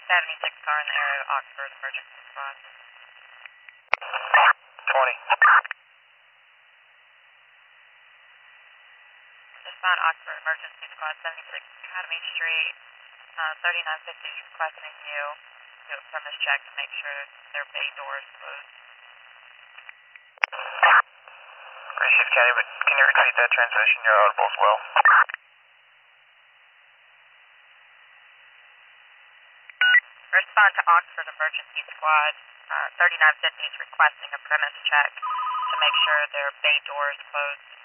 76 car in the area of Oxford Emergency Squad. 20. Just found Oxford Emergency Squad, 76 Academy Street, 3950 is requesting you do a premise check to make sure their bay door is closed. Receive County, but can you repeat that transmission? You're audible as well. Respond to Oxford Emergency Squad, 3950 is requesting a premise check to make sure their bay door is closed.